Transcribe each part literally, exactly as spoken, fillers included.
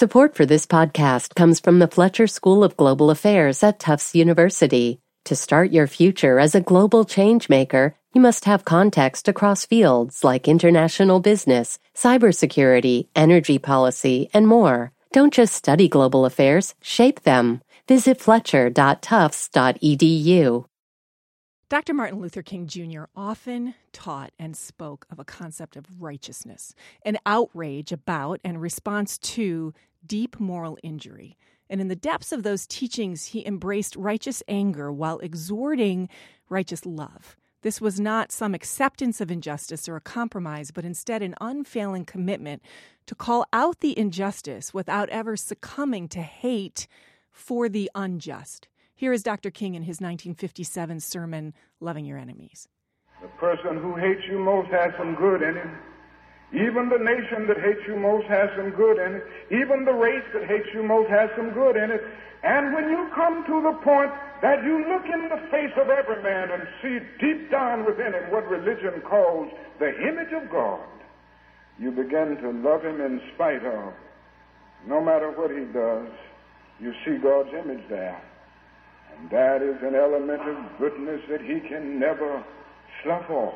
Support for this podcast comes from the Fletcher School of Global Affairs at Tufts University. To start your future as a global changemaker, you must have context across fields like international business, cybersecurity, energy policy, and more. Don't just study global affairs, shape them. Visit fletcher dot tufts dot e d u. Doctor Martin Luther King Junior often taught and spoke of a concept of righteousness, an outrage about and response to deep moral injury. And in the depths of those teachings, he embraced righteous anger while exhorting righteous love. This was not some acceptance of injustice or a compromise, but instead an unfailing commitment to call out the injustice without ever succumbing to hate for the unjust. Here is Doctor King in his nineteen fifty-seven sermon, Loving Your Enemies. The person who hates you most has some good in him. Even the nation that hates you most has some good in it. Even the race that hates you most has some good in it. And when you come to the point that you look in the face of every man and see deep down within him what religion calls the image of God, you begin to love him in spite of. No matter what he does, you see God's image there. And that is an element of goodness that he can never slough off.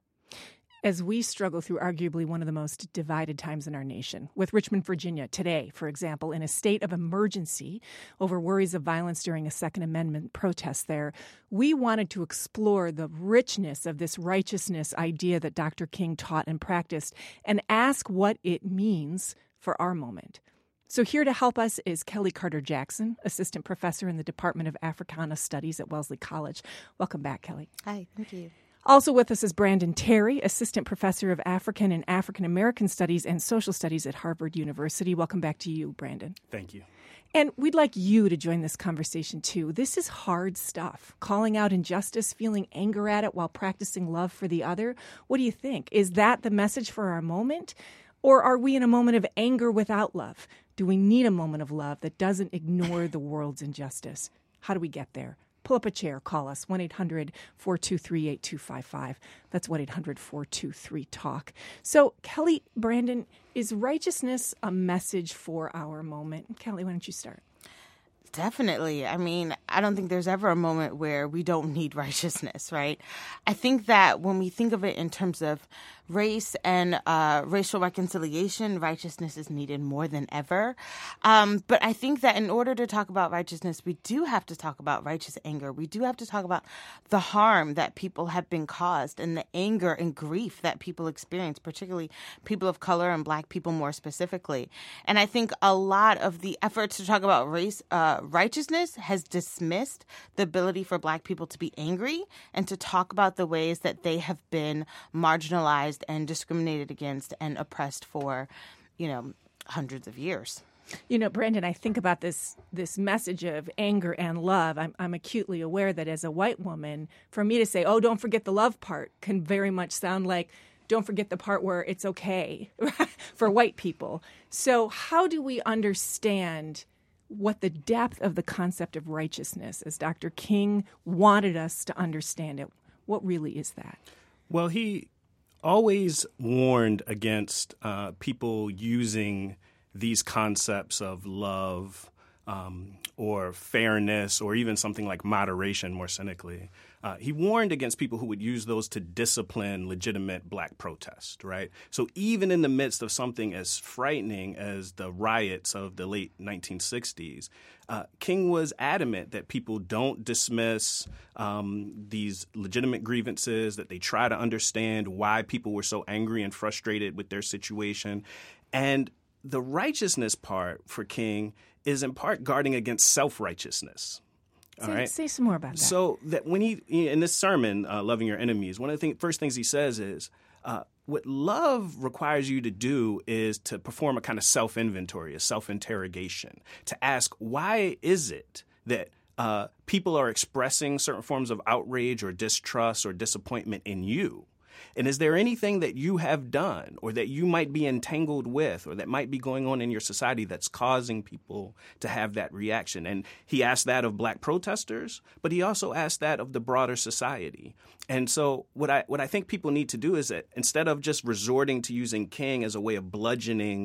As we struggle through arguably one of the most divided times in our nation, with Richmond, Virginia, today, for example, in a state of emergency over worries of violence during a Second Amendment protest there, we wanted to explore the richness of this righteousness idea that Doctor King taught and practiced and ask what it means for our moment. So here to help us is Kelly Carter-Jackson, assistant professor in the Department of Africana Studies at Wellesley College. Welcome back, Kelly. Hi, thank you. Also with us is Brandon Terry, assistant professor of African and African American Studies and Social Studies at Harvard University. Welcome back to you, Brandon. Thank you. And we'd like you to join this conversation, too. This is hard stuff. Calling out injustice, feeling anger at it while practicing love for the other. What do you think? Is that the message for our moment? Or are we in a moment of anger without love? Do we need a moment of love that doesn't ignore the world's injustice? How do we get there? Pull up a chair, call us, one eight hundred four two three eight two five five. That's one eight hundred four two three talk. So, Kelly, Brandon, is righteousness a message for our moment? Kelly, why don't you start? Definitely. I mean, I don't think there's ever a moment where we don't need righteousness, right? I think that when we think of it in terms of race and uh, racial reconciliation, righteousness is needed more than ever. Um, but I think that in order to talk about righteousness, we do have to talk about righteous anger. We do have to talk about the harm that people have been caused and the anger and grief that people experience, particularly people of color and Black people more specifically. And I think a lot of the efforts to talk about race, uh, righteousness has dismissed the ability for Black people to be angry and to talk about the ways that they have been marginalized and discriminated against and oppressed for, you know, hundreds of years. You know, Brandon, I think about this this message of anger and love. I'm, I'm acutely aware that as a white woman, for me to say, oh, don't forget the love part can very much sound like, don't forget the part where it's okay for white people. So how do we understand what the depth of the concept of righteousness, as Doctor King wanted us to understand it? What really is that? Well, he always warned against uh, people using these concepts of love um, or fairness or even something like moderation more cynically. Uh, he warned against people who would use those to discipline legitimate Black protest, right? So even in the midst of something as frightening as the riots of the late nineteen sixties, uh, King was adamant that people don't dismiss um, these legitimate grievances, that they try to understand why people were so angry and frustrated with their situation. And the righteousness part for King is in part guarding against self-righteousness. All say, right. say some more about that. So that when he, in this sermon, uh, Loving Your Enemies, one of the thing, first things he says is, uh, what love requires you to do is to perform a kind of self-inventory, a self-interrogation, to ask, why is it that uh, people are expressing certain forms of outrage or distrust or disappointment in you? And is there anything that you have done or that you might be entangled with or that might be going on in your society that's causing people to have that reaction? And he asked that of Black protesters, but he also asked that of the broader society. And so what I what I think people need to do is that instead of just resorting to using King as a way of bludgeoning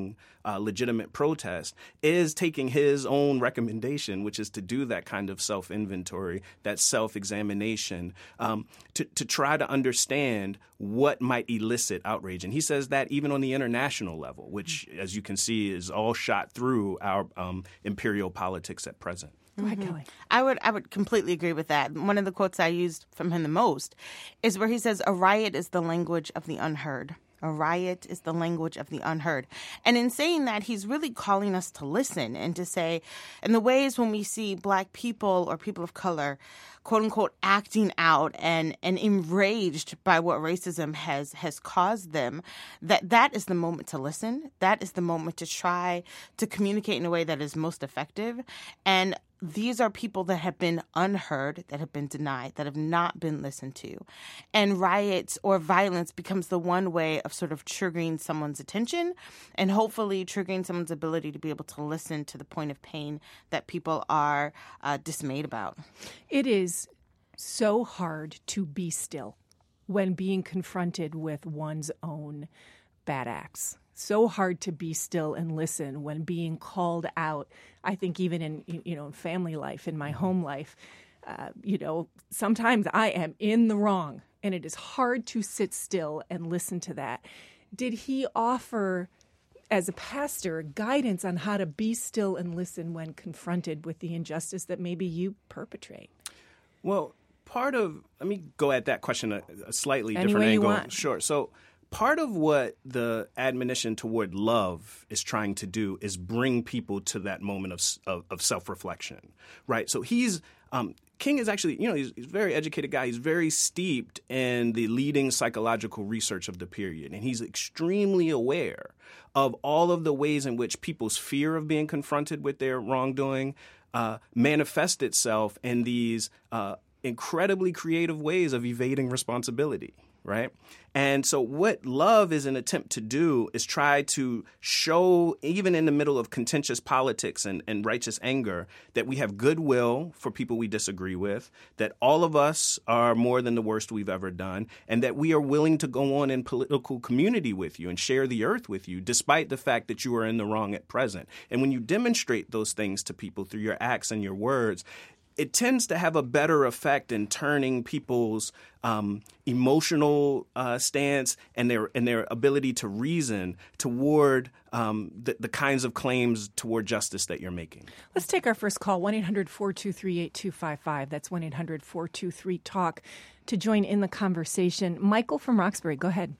uh, legitimate protest, is taking his own recommendation, which is to do that kind of self-inventory, that self-examination, um, to, to try to understand what might elicit outrage. And he says that even on the international level, which, as you can see, is all shot through our um, imperial politics at present. Go ahead, Kelly. I would I would completely agree with that. One of the quotes I used from him the most is where he says, "A riot is the language of the unheard. A riot is the language of the unheard." And in saying that, he's really calling us to listen and to say, in the ways when we see Black people or people of color, quote unquote, acting out and, and enraged by what racism has, has caused them, that that is the moment to listen. That is the moment to try to communicate in a way that is most effective. And these are people that have been unheard, that have been denied, that have not been listened to. And riots or violence becomes the one way of sort of triggering someone's attention and hopefully triggering someone's ability to be able to listen to the point of pain that people are uh, dismayed about. It is so hard to be still when being confronted with one's own bad acts. So hard to be still and listen when being called out. I think even in, you know, family life, in my home life, uh, you know, sometimes I am in the wrong, and it is hard to sit still and listen to that. Did he offer, as a pastor, guidance on how to be still and listen when confronted with the injustice that maybe you perpetrate? Well, part of, let me go at that question a, a slightly Any different way you angle. want. Sure. So part of what the admonition toward love is trying to do is bring people to that moment of of, of self-reflection, right? So he's um, King is actually, you know, he's, he's a very educated guy. He's very steeped in the leading psychological research of the period, and he's extremely aware of all of the ways in which people's fear of being confronted with their wrongdoing uh, manifests itself in these uh, incredibly creative ways of evading responsibility. Right. And so what love is an attempt to do is try to show, even in the middle of contentious politics and, and righteous anger, that we have goodwill for people we disagree with, that all of us are more than the worst we've ever done, and that we are willing to go on in political community with you and share the earth with you, despite the fact that you are in the wrong at present. And when you demonstrate those things to people through your acts and your words, it tends to have a better effect in turning people's um, emotional uh, stance and their and their ability to reason toward um, the, the kinds of claims toward justice that you're making. Let's take our first call, one eight hundred four two three eight two five five. That's one eight hundred four two three talk to join in the conversation. Michael from Roxbury, go ahead.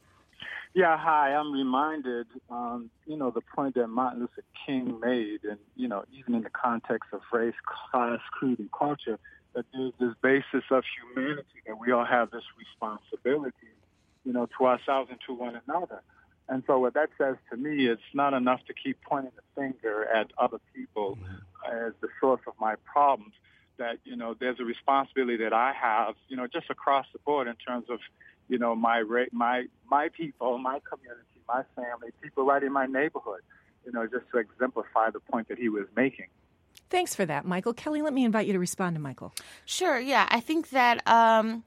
Yeah, hi. I'm reminded, um, you know, the point that Martin Luther King made, and, you know, even in the context of race, class, creed, and culture, that there's this basis of humanity, that we all have this responsibility, you know, to ourselves and to one another. And so what that says to me, it's not enough to keep pointing the finger at other people mm-hmm. as the source of my problems, that, you know, there's a responsibility that I have, you know, just across the board in terms of, you know, my my my people, my community, my family, people right in my neighborhood, you know, just to exemplify the point that he was making. Thanks for that, Michael. Kelly, let me invite you to respond to Michael. Sure, yeah. I think that um,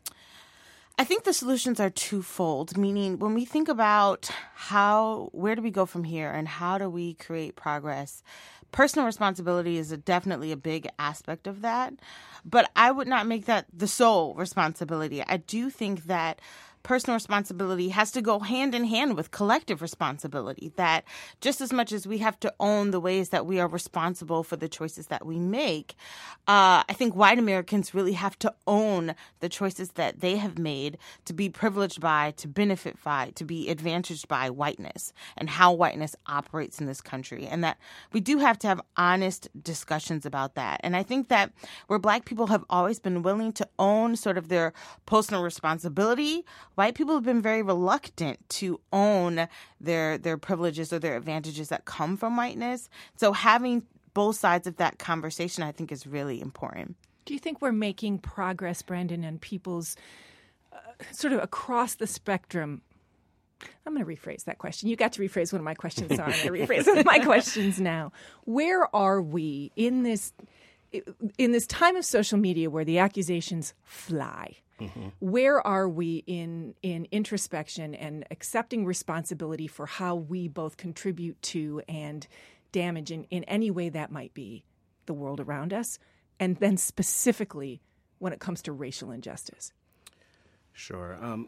I think the solutions are twofold, meaning when we think about how, where do we go from here and how do we create progress, personal responsibility is a, definitely a big aspect of that. But I would not make that the sole responsibility. I do think that personal responsibility has to go hand in hand with collective responsibility, that just as much as we have to own the ways that we are responsible for the choices that we make, uh, I think white Americans really have to own the choices that they have made to be privileged by, to benefit by, to be advantaged by whiteness and how whiteness operates in this country. And that we do have to have honest discussions about that. And I think that where Black people have always been willing to own sort of their personal responsibility, white people have been very reluctant to own their their privileges or their advantages that come from whiteness. So having both sides of that conversation, I think, is really important. Do you think we're making progress, Brandon, and people's uh, sort of across the spectrum? I'm going to rephrase that question. You got to rephrase one of my questions, so I'm going to rephrase one of my questions now. Where are we in this in this time of social media where the accusations fly? Mm-hmm. Where are we in in introspection and accepting responsibility for how we both contribute to and damage in, in any way that might be the world around us, and then specifically when it comes to racial injustice? Sure. Um,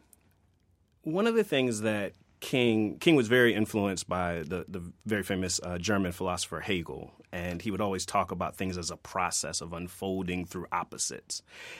one of the things that King King was very influenced by the, the very famous uh, German philosopher Hegel, and he would always talk about things as a process of unfolding through opposites.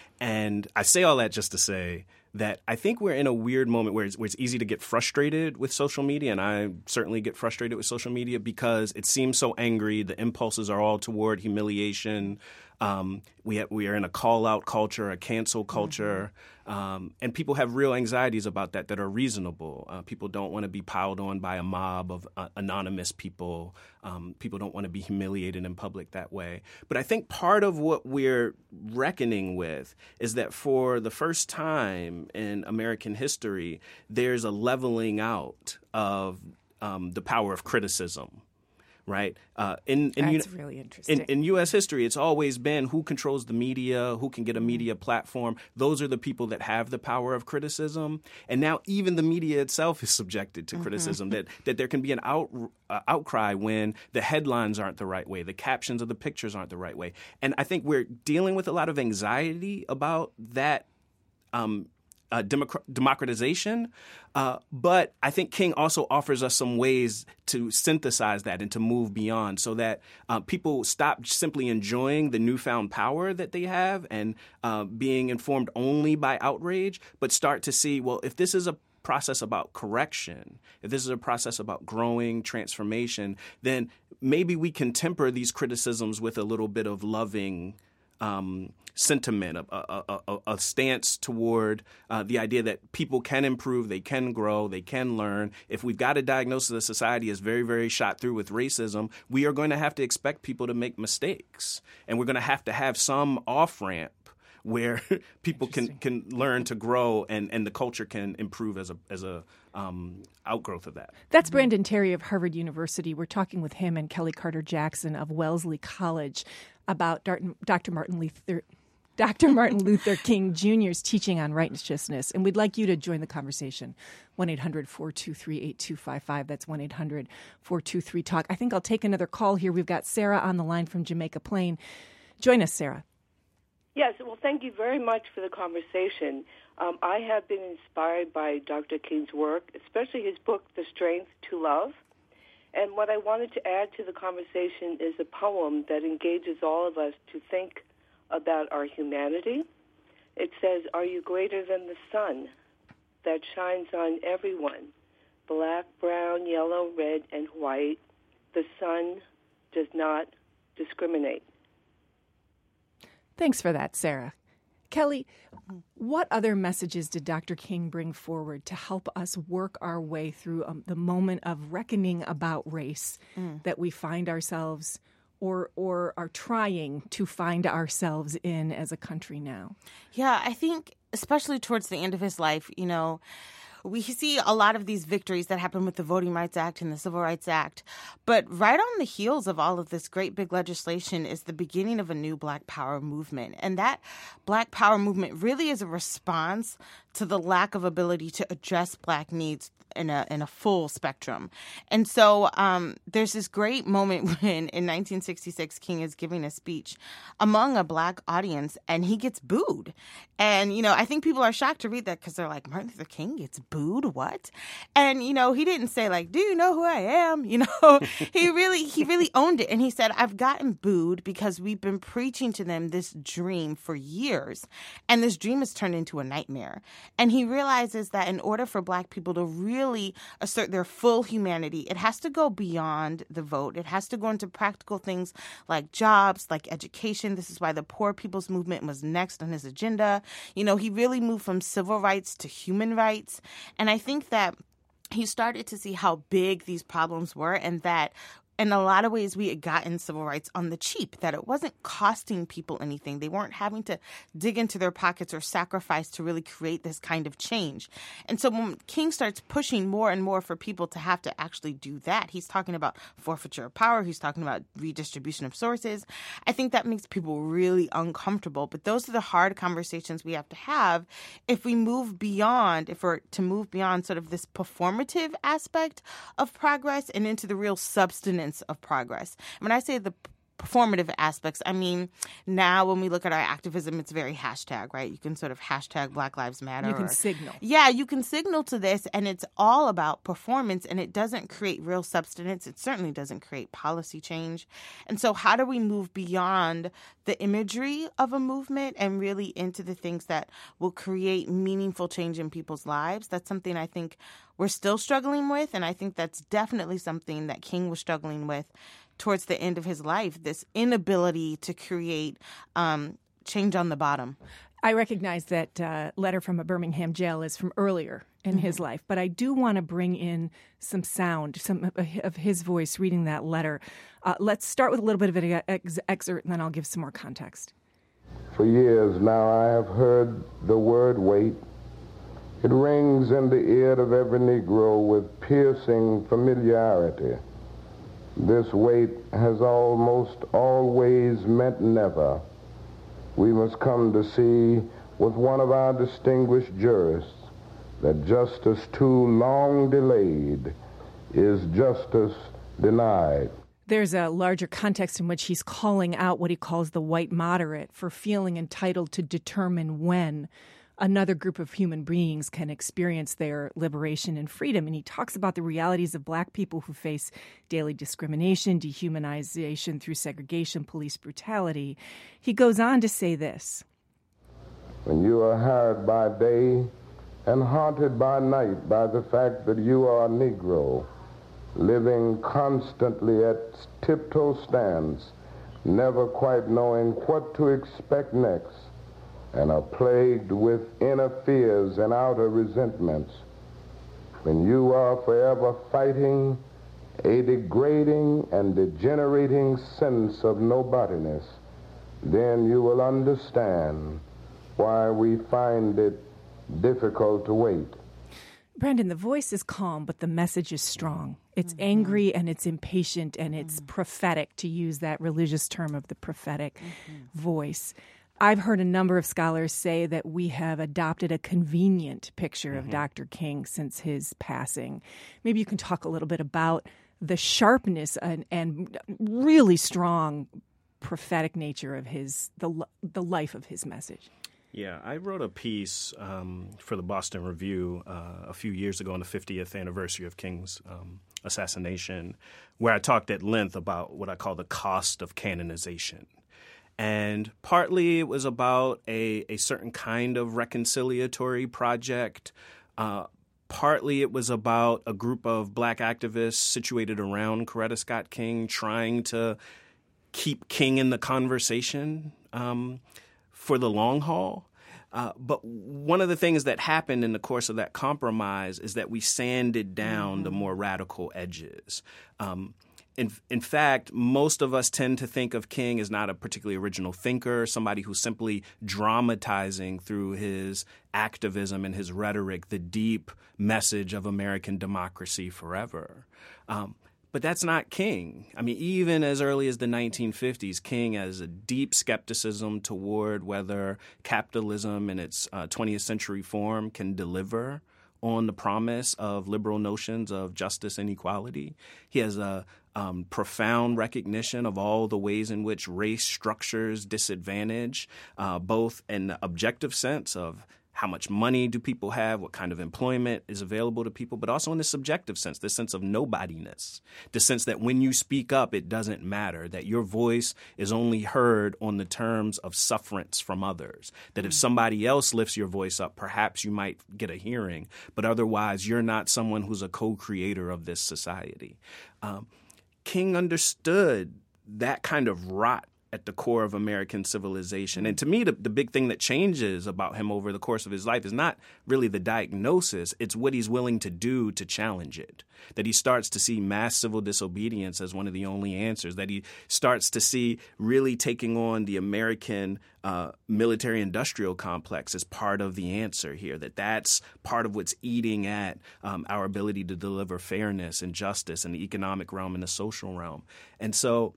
And I say all that just to say that I think we're in a weird moment where it's, where it's easy to get frustrated with social media, and I certainly get frustrated with social media because it seems so angry. The impulses are all toward humiliation. Um, we have, we are in a call-out culture, a cancel culture, mm-hmm. um, and people have real anxieties about that that are reasonable. Uh, people don't want to be piled on by a mob of uh, anonymous people. Um, people don't want to be humiliated in public that way. But I think part of what we're reckoning with is that for the first time in American history, there's a leveling out of um, the power of criticism. Right. Uh, in, in, That's U- really interesting. In, in U S history, it's always been who controls the media, who can get a media platform. Those are the people that have the power of criticism. And now even the media itself is subjected to mm-hmm. criticism, that, that there can be an out, uh, outcry when the headlines aren't the right way, the captions of the pictures aren't the right way. And I think we're dealing with a lot of anxiety about that um Uh, democ- democratization. Uh, but I think King also offers us some ways to synthesize that and to move beyond so that uh, people stop simply enjoying the newfound power that they have and uh, being informed only by outrage, but start to see, well, if this is a process about correction, if this is a process about growing transformation, then maybe we can temper these criticisms with a little bit of loving um sentiment, a, a, a, a stance toward uh, the idea that people can improve, they can grow, they can learn. If we've got a diagnosis that society is very, very shot through with racism, we are going to have to expect people to make mistakes. And we're going to have to have some off-ramp where people can, can learn to grow and, and the culture can improve as a as a um, outgrowth of that. That's Brandon Terry of Harvard University. We're talking with him and Kelly Carter Jackson of Wellesley College about Doctor Martin Luther Doctor Martin Luther King Junior's teaching on righteousness. And we'd like you to join the conversation. one eight hundred four two three eight two five five. That's one eight hundred four two three talk. I think I'll take another call here. We've got Sarah on the line from Jamaica Plain. Join us, Sarah. Yes, well, thank you very much for the conversation. Um, I have been inspired by Doctor King's work, especially his book, The Strength to Love. And what I wanted to add to the conversation is a poem that engages all of us to think about our humanity. It says, "Are you greater than the sun that shines on everyone? Black, brown, yellow, red, and white. The sun does not discriminate." Thanks for that, Sarah. Kelly, what other messages did Doctor King bring forward to help us work our way through um, the moment of reckoning about race mm. that we find ourselves or or are trying to find ourselves in as a country now? Yeah, I think especially towards the end of his life, you know, we see a lot of these victories that happen with the Voting Rights Act and the Civil Rights Act. But right on the heels of all of this great big legislation is the beginning of a new Black Power movement. And that Black Power movement really is a response to the lack of ability to address Black needs in a in a full spectrum. And so um, there's this great moment when in nineteen sixty-six, King is giving a speech among a Black audience and he gets booed. And, you know, I think people are shocked to read that because they're like, Martin Luther King gets booed? What? And, you know, he didn't say like, do you know who I am? You know, he really, he really owned it. And he said, I've gotten booed because we've been preaching to them this dream for years. And this dream has turned into a nightmare. And he realizes that in order for Black people to really assert their full humanity, it has to go beyond the vote. It has to go into practical things like jobs, like education. This is why the Poor People's Movement was next on his agenda. You know, he really moved from civil rights to human rights. And I think that he started to see how big these problems were and that in a lot of ways, we had gotten civil rights on the cheap, that it wasn't costing people anything. They weren't having to dig into their pockets or sacrifice to really create this kind of change. And so when King starts pushing more and more for people to have to actually do that, he's talking about forfeiture of power. He's talking about redistribution of sources. I think that makes people really uncomfortable. But those are the hard conversations we have to have if we move beyond, if we're to move beyond sort of this performative aspect of progress and into the real substance of progress. When I say the performative aspects, I mean, now when we look at our activism, it's very hashtag, right? You can sort of hashtag Black Lives Matter. You can or, signal. Yeah, you can signal to this, and it's all about performance, and it doesn't create real substance. It certainly doesn't create policy change. And so how do we move beyond the imagery of a movement and really into the things that will create meaningful change in people's lives? That's something I think we're still struggling with, and I think that's definitely something that King was struggling with towards the end of his life, this inability to create um, change on the bottom. I recognize that uh, letter from a Birmingham jail is from earlier in mm-hmm. his life, but I do want to bring in some sound, some of his voice reading that letter. Uh, let's start with a little bit of an ex- excerpt, and then I'll give some more context. For years now I have heard the word wait. It rings in the ear of every Negro with piercing familiarity. This wait has almost always meant never. We must come to see with one of our distinguished jurists that justice too long delayed is justice denied. There's a larger context in which he's calling out what he calls the white moderate for feeling entitled to determine when another group of human beings can experience their liberation and freedom. And he talks about the realities of Black people who face daily discrimination, dehumanization through segregation, police brutality. He goes on to say this. When you are harried by day and haunted by night by the fact that you are a Negro, living constantly at tiptoe stands, never quite knowing what to expect next, and are plagued with inner fears and outer resentments, when you are forever fighting a degrading and degenerating sense of nobodiness, then you will understand why we find it difficult to wait. Brandon, the voice is calm, but the message is strong. It's mm-hmm. angry and it's impatient and it's mm-hmm. prophetic, to use that religious term of the prophetic mm-hmm. voice. I've heard a number of scholars say that we have adopted a convenient picture mm-hmm. of Doctor King since his passing. Maybe you can talk a little bit about the sharpness and, and really strong prophetic nature of his the the life of his message. Yeah, I wrote a piece um, for the Boston Review uh, a few years ago on the fiftieth anniversary of King's um, assassination, where I talked at length about what I call the cost of canonization. And partly it was about a, a certain kind of reconciliatory project. Uh, partly it was about a group of Black activists situated around Coretta Scott King trying to keep King in the conversation um, for the long haul. Uh, but one of the things that happened in the course of that compromise is that we sanded down mm-hmm. the more radical edges. Um, In, in fact, most of us tend to think of King as not a particularly original thinker, somebody who's simply dramatizing through his activism and his rhetoric the deep message of American democracy forever. Um, but that's not King. I mean, even as early as the nineteen fifties, King has a deep skepticism toward whether capitalism in its uh, twentieth century form can deliver on the promise of liberal notions of justice and equality. He has a um, profound recognition of all the ways in which race structures disadvantage, uh, both in the objective sense of how much money do people have, what kind of employment is available to people, but also in the subjective sense, the sense of nobodiness, the sense that when you speak up, it doesn't matter, that your voice is only heard on the terms of sufferance from others, that if somebody else lifts your voice up, perhaps you might get a hearing, but otherwise you're not someone who's a co-creator of this society. Um, King understood that kind of rot at the core of American civilization. And to me, the, the big thing that changes about him over the course of his life is not really the diagnosis. It's what he's willing to do to challenge it. That he starts to see mass civil disobedience as one of the only answers. That he starts to see really taking on the American uh, military-industrial complex as part of the answer here. That that's part of what's eating at um, our ability to deliver fairness and justice in the economic realm and the social realm. And so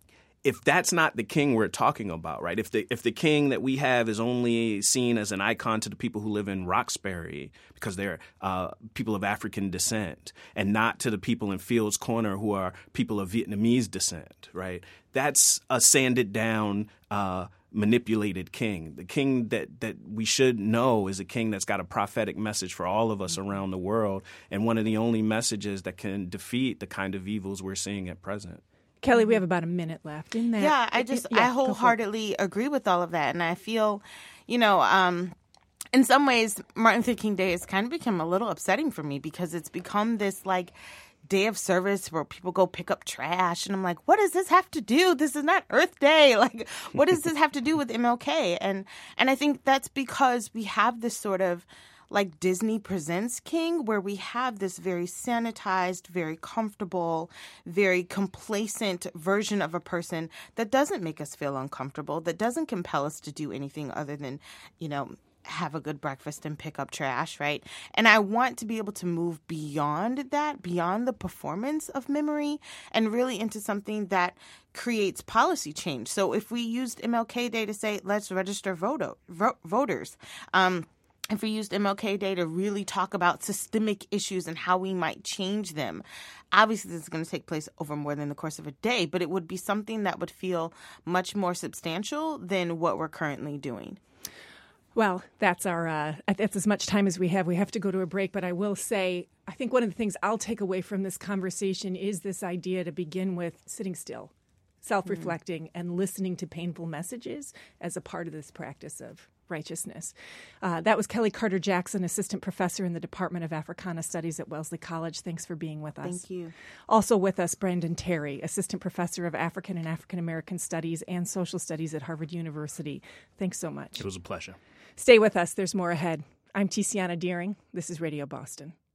if that's not the king we're talking about, right? If the if the king that we have is only seen as an icon to the people who live in Roxbury because they're uh, people of African descent, and not to the people in Fields Corner who are people of Vietnamese descent, right? That's a sanded down, uh, manipulated king. The king that that we should know is a king that's got a prophetic message for all of us around the world, and one of the only messages that can defeat the kind of evils we're seeing at present. Kelly, we have about a minute left in that. Yeah, I just, yeah, I wholeheartedly agree with all of that. And I feel, you know, um, in some ways, Martin Luther King Day has kind of become a little upsetting for me because it's become this, like, day of service where people go pick up trash. And I'm like, what does this have to do? This is not Earth Day. Like, what does this have to do with M L K? And, and I think that's because we have this sort of, like Disney Presents King, where we have this very sanitized, very comfortable, very complacent version of a person that doesn't make us feel uncomfortable, that doesn't compel us to do anything other than, you know, have a good breakfast and pick up trash, right? And I want to be able to move beyond that, beyond the performance of memory, and really into something that creates policy change. So if we used M L K Day to say, let's register vote- vo- voters, um, if we used M L K Day to really talk about systemic issues and how we might change them, obviously this is going to take place over more than the course of a day, but it would be something that would feel much more substantial than what we're currently doing. Well, that's our uh, that's as much time as we have. We have to go to a break, but I will say, I think one of the things I'll take away from this conversation is this idea to begin with sitting still, self-reflecting, mm-hmm. and listening to painful messages as a part of this practice of righteousness. Uh, that was Kelly Carter Jackson, Assistant Professor in the Department of Africana Studies at Wellesley College. Thanks for being with us. Thank you. Also with us, Brandon Terry, Assistant Professor of African and African American Studies and Social Studies at Harvard University. Thanks so much. It was a pleasure. Stay with us. There's more ahead. I'm Tiziana Deering. This is Radio Boston.